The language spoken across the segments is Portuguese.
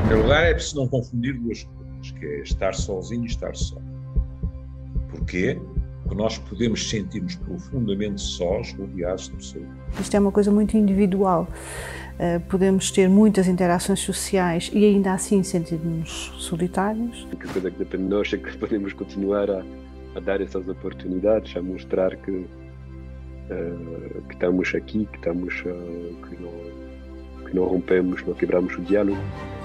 primeiro lugar, é preciso não confundir duas coisas, que é estar sozinho e estar só. Porquê? Porque nós podemos sentir-nos profundamente sós, rodeados de pessoas. Isto é uma coisa muito individual. Podemos ter muitas interações sociais e ainda assim sentir-nos solitários. A coisa que depende de nós é que podemos continuar a dar essas oportunidades, a mostrar que estamos aqui, que não rompemos, não quebramos o diálogo.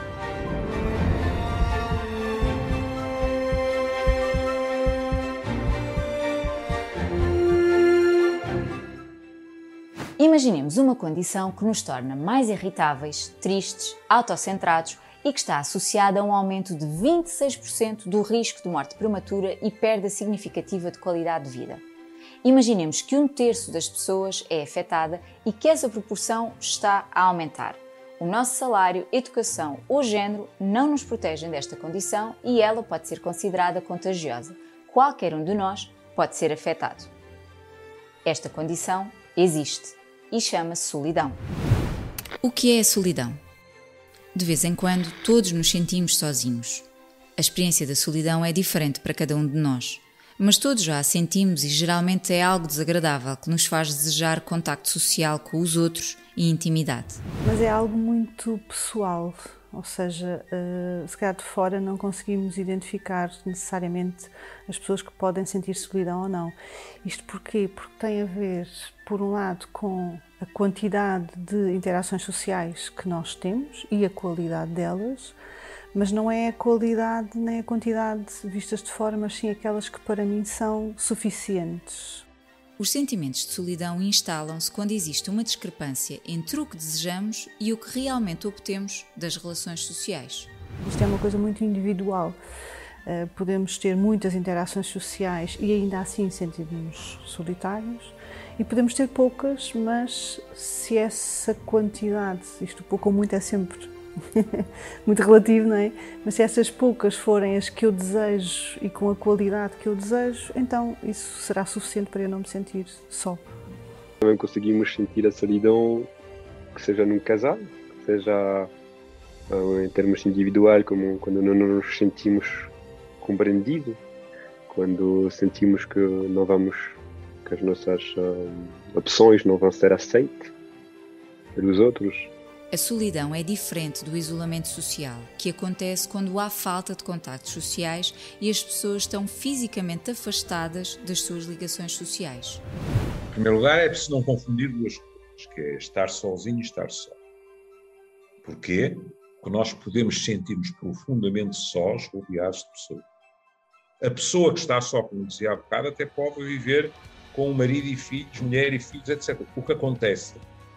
Imaginemos uma condição que nos torna mais irritáveis, tristes, autocentrados e que está associada a um aumento de 26% do risco de morte prematura e perda significativa de qualidade de vida. Imaginemos que 1/3 das pessoas é afetada e que essa proporção está a aumentar. O nosso salário, educação ou género não nos protegem desta condição e ela pode ser considerada contagiosa. Qualquer um de nós pode ser afetado. Esta condição existe e chama-se solidão. O que é a solidão? De vez em quando, todos nos sentimos sozinhos. A experiência da solidão é diferente para cada um de nós, mas todos já a sentimos e geralmente é algo desagradável que nos faz desejar contacto social com os outros e intimidade. Mas é algo muito pessoal, ou seja, se calhar de fora não conseguimos identificar necessariamente as pessoas que podem sentir solidão ou não. Isto porquê? Porque tem a ver, por um lado, com a quantidade de interações sociais que nós temos e a qualidade delas, mas não é a qualidade nem a quantidade vistas de fora, mas sim aquelas que para mim são suficientes. Os sentimentos de solidão instalam-se quando existe uma discrepância entre o que desejamos e o que realmente obtemos das relações sociais. Isto é uma coisa muito individual. Podemos ter muitas interações sociais e ainda assim sentir-nos solitários, e podemos ter poucas, mas se essa quantidade, isto pouco ou muito é sempre muito relativo, não é? Mas se essas poucas forem as que eu desejo e com a qualidade que eu desejo, então isso será suficiente para eu não me sentir só. Também conseguimos sentir a solidão, que seja num casal, que seja em termos individuais, como quando não nos sentimos compreendidos, quando sentimos que não vamos, que as nossas opções não vão ser aceitas pelos outros. A solidão é diferente do isolamento social, que acontece quando há falta de contactos sociais e as pessoas estão fisicamente afastadas das suas ligações sociais. Em primeiro lugar, é preciso não confundir duas coisas, que é estar sozinho e estar só. Porquê? Porque nós podemos sentir-nos profundamente sós, rodeados de pessoas. A pessoa que está só, como dizia há bocado, até pode viver com o marido e filhos, mulher e filhos, etc. O que acontece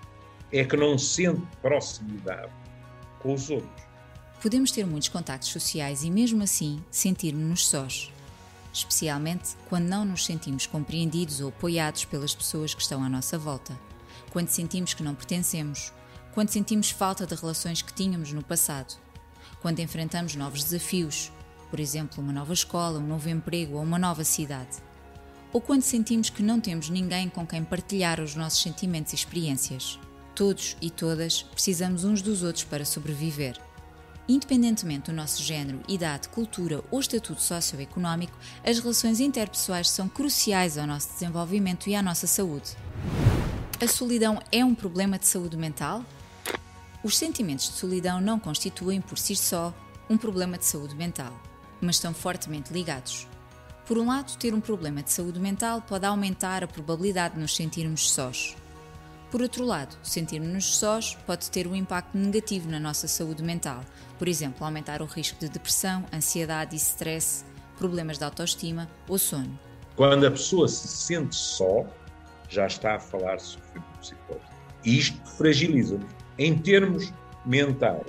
é que não sente proximidade com os outros. Podemos ter muitos contactos sociais e mesmo assim sentir-nos sós, especialmente quando não nos sentimos compreendidos ou apoiados pelas pessoas que estão à nossa volta, quando sentimos que não pertencemos, quando sentimos falta de relações que tínhamos no passado, quando enfrentamos novos desafios, por exemplo, uma nova escola, um novo emprego ou uma nova cidade, ou quando sentimos que não temos ninguém com quem partilhar os nossos sentimentos e experiências. Todos e todas precisamos uns dos outros para sobreviver. Independentemente do nosso género, idade, cultura ou estatuto socioeconómico, as relações interpessoais são cruciais ao nosso desenvolvimento e à nossa saúde. A solidão é um problema de saúde mental? Os sentimentos de solidão não constituem por si só um problema de saúde mental, mas estão fortemente ligados. Por um lado, ter um problema de saúde mental pode aumentar a probabilidade de nos sentirmos sós. Por outro lado, sentirmos-nos sós pode ter um impacto negativo na nossa saúde mental, por exemplo, aumentar o risco de depressão, ansiedade e stress, problemas de autoestima ou sono. Quando a pessoa se sente só, já está a falar de sofrimento psicológico. E isto fragiliza-nos. Em termos mentais,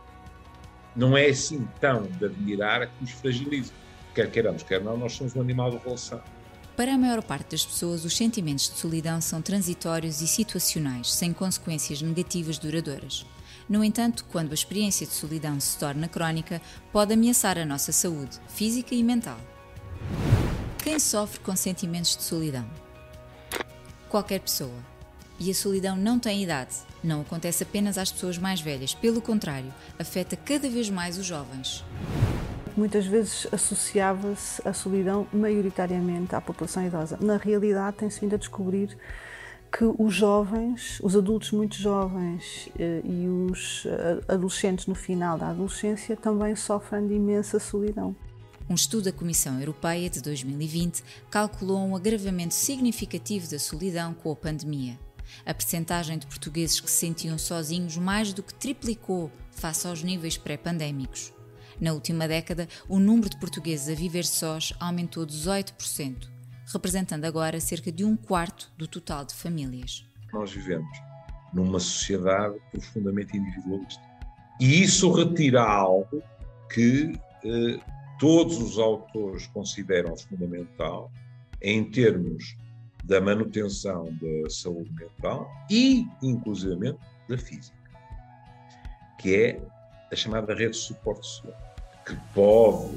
não é assim tão de admirar que nos fragiliza. Quer queiramos, quer não, nós somos um animal de relação. Para a maior parte das pessoas, os sentimentos de solidão são transitórios e situacionais, sem consequências negativas duradouras. No entanto, quando a experiência de solidão se torna crónica, pode ameaçar a nossa saúde, física e mental. Quem sofre com sentimentos de solidão? Qualquer pessoa. E a solidão não tem idade. não acontece apenas às pessoas mais velhas, pelo contrário, afeta cada vez mais os jovens. Muitas vezes associava-se a solidão maioritariamente à população idosa. Na realidade, tem-se vindo a descobrir que os jovens, os adultos muito jovens e os adolescentes no final da adolescência também sofrem de imensa solidão. Um estudo da Comissão Europeia de 2020 calculou um agravamento significativo da solidão com a pandemia. A percentagem de portugueses que se sentiam sozinhos mais do que triplicou face aos níveis pré-pandémicos. Na última década, o número de portugueses a viver sós aumentou 18%, representando agora cerca de 1/4 do total de famílias. Nós vivemos numa sociedade profundamente individualista. E isso retira algo que todos os autores consideram fundamental em termos da manutenção da saúde mental e, inclusivamente, da física, que é a chamada rede de suporte social, que pode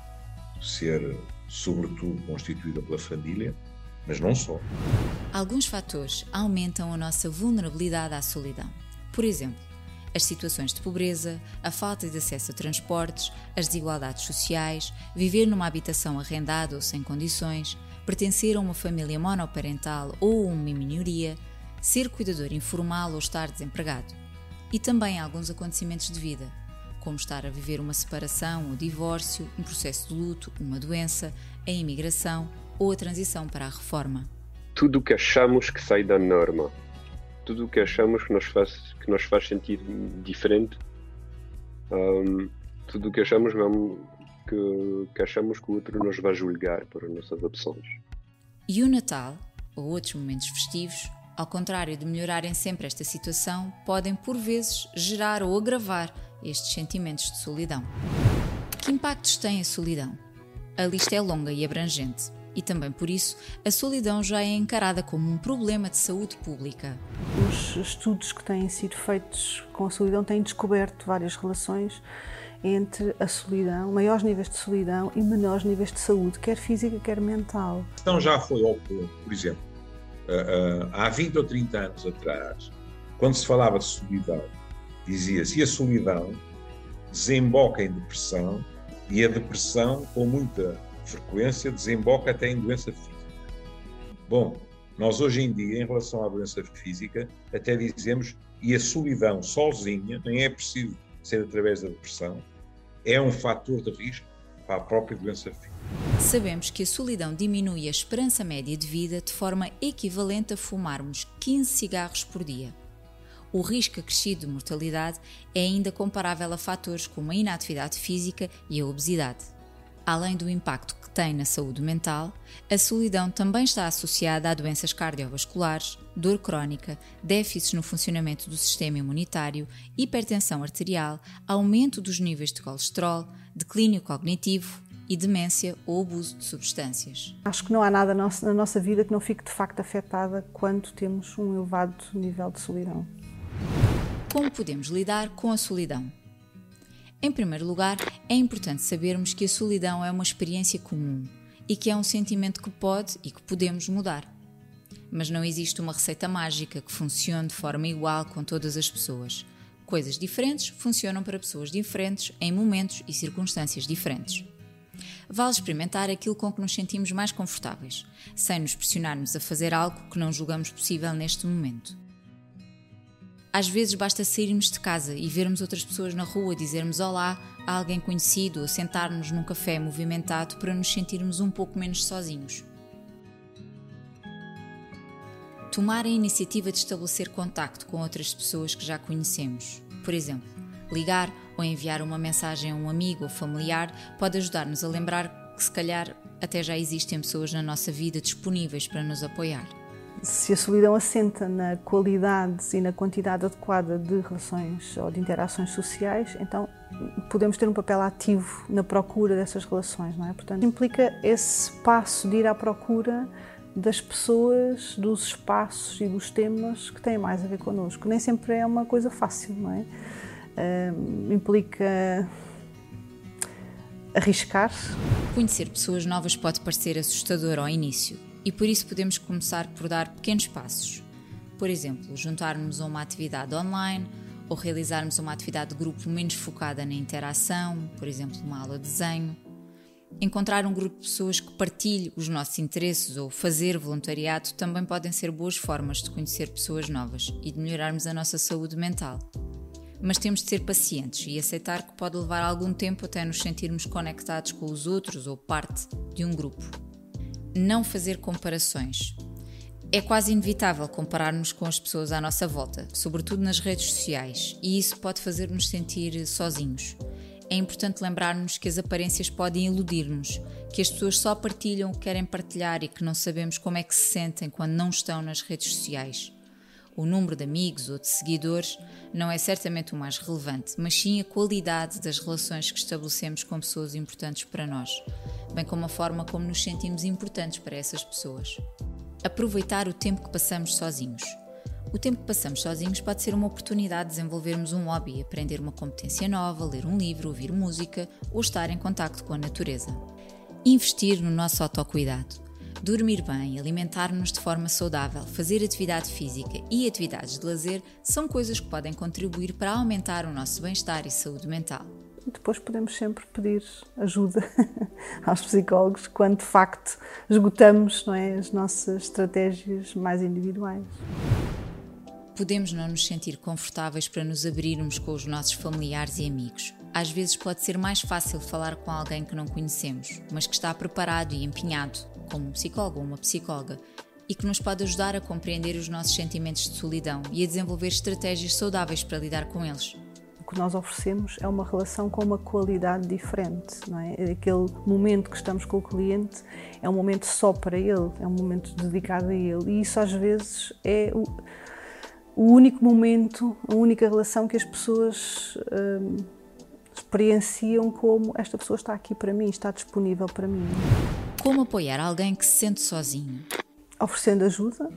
ser, sobretudo, constituída pela família, mas não só. Alguns fatores aumentam a nossa vulnerabilidade à solidão. Por exemplo, as situações de pobreza, a falta de acesso a transportes, as desigualdades sociais, viver numa habitação arrendada ou sem condições, pertencer a uma família monoparental ou uma minoria, ser cuidador informal ou estar desempregado. E também alguns acontecimentos de vida, como estar a viver uma separação ou divórcio, um processo de luto, uma doença, a imigração ou a transição para a reforma. Tudo o que achamos que sai da norma, tudo o que achamos que nos faz sentir diferente, tudo o que achamos que achamos que o outro nos vai julgar por as nossas opções. E o Natal, ou outros momentos festivos, ao contrário de melhorarem sempre esta situação, podem por vezes gerar ou agravar estes sentimentos de solidão. Que impactos tem a solidão? A lista é longa e abrangente, e também por isso a solidão já é encarada como um problema de saúde pública. Os estudos que têm sido feitos com a solidão têm descoberto várias relações entre a solidão, maiores níveis de solidão e menores níveis de saúde, quer física, quer mental. Então já foi ao ponto, por exemplo, há 20 ou 30 anos atrás, quando se falava de solidão, dizia-se que a solidão desemboca em depressão e a depressão, com muita frequência, desemboca até em doença física. Bom, nós hoje em dia, em relação à doença física, até dizemos e a solidão sozinha, nem é preciso ser através da depressão, é um fator de risco para a própria doença física. Sabemos que a solidão diminui a esperança média de vida de forma equivalente a fumarmos 15 cigarros por dia. O risco acrescido de mortalidade é ainda comparável a fatores como a inatividade física e a obesidade. Além do impacto que tem na saúde mental, a solidão também está associada a doenças cardiovasculares, dor crónica, déficits no funcionamento do sistema imunitário, hipertensão arterial, aumento dos níveis de colesterol, declínio cognitivo e demência ou abuso de substâncias. Acho que não há nada na nossa vida que não fique de facto afetada quando temos um elevado nível de solidão. Como podemos lidar com a solidão? Em primeiro lugar, é importante sabermos que a solidão é uma experiência comum e que é um sentimento que pode e que podemos mudar. Mas não existe uma receita mágica que funcione de forma igual com todas as pessoas. Coisas diferentes funcionam para pessoas diferentes em momentos e circunstâncias diferentes. Vale experimentar aquilo com que nos sentimos mais confortáveis, sem nos pressionarmos a fazer algo que não julgamos possível neste momento. Às vezes basta sairmos de casa e vermos outras pessoas na rua, dizermos olá a alguém conhecido ou sentar-nos num café movimentado para nos sentirmos um pouco menos sozinhos. Tomar a iniciativa de estabelecer contacto com outras pessoas que já conhecemos. Por exemplo, ligar ou enviar uma mensagem a um amigo ou familiar pode ajudar-nos a lembrar que se calhar até já existem pessoas na nossa vida disponíveis para nos apoiar. Se a solidão assenta na qualidade e na quantidade adequada de relações ou de interações sociais, então podemos ter um papel ativo na procura dessas relações, não é? Portanto, implica esse passo de ir à procura das pessoas, dos espaços e dos temas que têm mais a ver connosco. Nem sempre é uma coisa fácil, não é? Implica arriscar. Conhecer pessoas novas pode parecer assustador ao início. E por isso podemos começar por dar pequenos passos. Por exemplo, juntarmos a uma atividade online ou realizarmos uma atividade de grupo menos focada na interação, por exemplo, uma aula de desenho. Encontrar um grupo de pessoas que partilhe os nossos interesses ou fazer voluntariado também podem ser boas formas de conhecer pessoas novas e de melhorarmos a nossa saúde mental. Mas temos de ser pacientes e aceitar que pode levar algum tempo até nos sentirmos conectados com os outros ou parte de um grupo. Não fazer comparações. É quase inevitável comparar-nos com as pessoas à nossa volta, sobretudo nas redes sociais, e isso pode fazer-nos sentir sozinhos. É importante lembrar-nos que as aparências podem iludir-nos, que as pessoas só partilham o que querem partilhar e que não sabemos como é que se sentem quando não estão nas redes sociais. O número de amigos ou de seguidores não é certamente o mais relevante, mas sim a qualidade das relações que estabelecemos com pessoas importantes para nós, bem como a forma como nos sentimos importantes para essas pessoas. Aproveitar o tempo que passamos sozinhos. O tempo que passamos sozinhos pode ser uma oportunidade de desenvolvermos um hobby, aprender uma competência nova, ler um livro, ouvir música ou estar em contacto com a natureza. Investir no nosso autocuidado. Dormir bem, alimentar-nos de forma saudável, fazer atividade física e atividades de lazer são coisas que podem contribuir para aumentar o nosso bem-estar e saúde mental. Depois podemos sempre pedir ajuda aos psicólogos quando de facto esgotamos, não é, as nossas estratégias mais individuais. Podemos não nos sentir confortáveis para nos abrirmos com os nossos familiares e amigos. Às vezes pode ser mais fácil falar com alguém que não conhecemos, mas que está preparado e empenhado, como um psicólogo ou uma psicóloga, e que nos pode ajudar a compreender os nossos sentimentos de solidão e a desenvolver estratégias saudáveis para lidar com eles. O que nós oferecemos é uma relação com uma qualidade diferente, não é? Aquele momento que estamos com o cliente é um momento só para ele, é um momento dedicado a ele, e isso às vezes é o único momento, a única relação que as pessoas experienciam como esta pessoa está aqui para mim, está disponível para mim. Como apoiar alguém que se sente sozinho? Oferecendo ajuda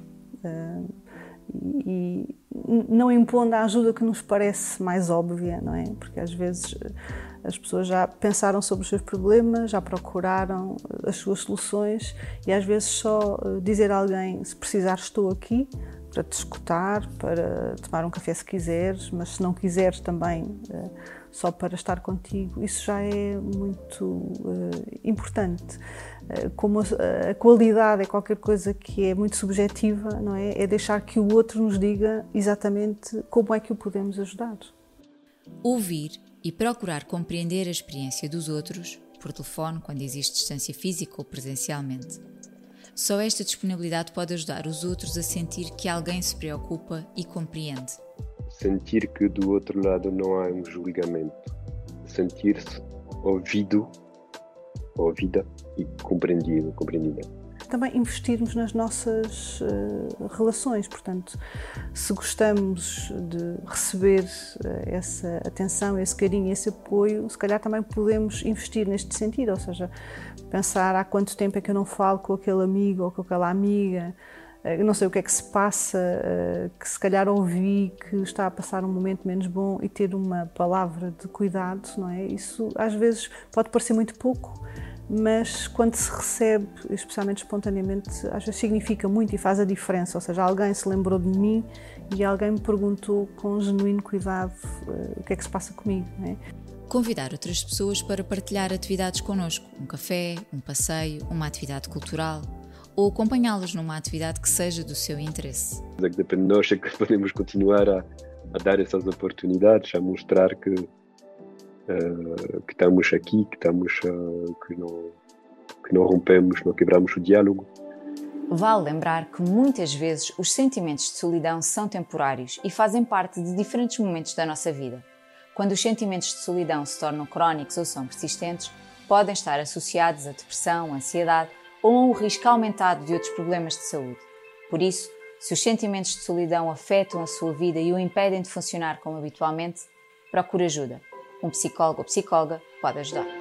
e não impondo a ajuda que nos parece mais óbvia, não é? Porque às vezes as pessoas já pensaram sobre os seus problemas, já procuraram as suas soluções e às vezes só dizer a alguém, se precisar estou aqui, para te escutar, para tomar um café se quiseres, mas se não quiseres também só para estar contigo, isso já é muito importante. Como a qualidade é qualquer coisa que é muito subjetiva, não é? É deixar que o outro nos diga exatamente como é que o podemos ajudar. Ouvir e procurar compreender a experiência dos outros, por telefone, quando existe distância física ou presencialmente. Só esta disponibilidade pode ajudar os outros a sentir que alguém se preocupa e compreende. Sentir que do outro lado não há um julgamento. Sentir-se ouvido, ouvida e compreendida. Também investirmos nas nossas relações, portanto, se gostamos de receber essa atenção, esse carinho, esse apoio, se calhar também podemos investir neste sentido, ou seja, pensar há quanto tempo é que eu não falo com aquele amigo ou com aquela amiga, eu não sei o que é que se passa, que se calhar ouvi que está a passar um momento menos bom e ter uma palavra de cuidado, não é? Isso às vezes pode parecer muito pouco, mas quando se recebe, especialmente espontaneamente, às vezes significa muito e faz a diferença, ou seja, alguém se lembrou de mim e alguém me perguntou com genuíno cuidado o que é que se passa comigo, não é? Convidar outras pessoas para partilhar atividades connosco, um café, um passeio, uma atividade cultural, ou acompanhá-los numa atividade que seja do seu interesse. O que depende de nós é que podemos continuar a dar essas oportunidades, a mostrar que estamos aqui, que não rompemos, não quebramos o diálogo. Vale lembrar que muitas vezes os sentimentos de solidão são temporários e fazem parte de diferentes momentos da nossa vida. Quando os sentimentos de solidão se tornam crónicos ou são persistentes, podem estar associados a depressão, ansiedade ou a um risco aumentado de outros problemas de saúde. Por isso, se os sentimentos de solidão afetam a sua vida e o impedem de funcionar como habitualmente, procure ajuda. Um psicólogo ou psicóloga pode ajudar.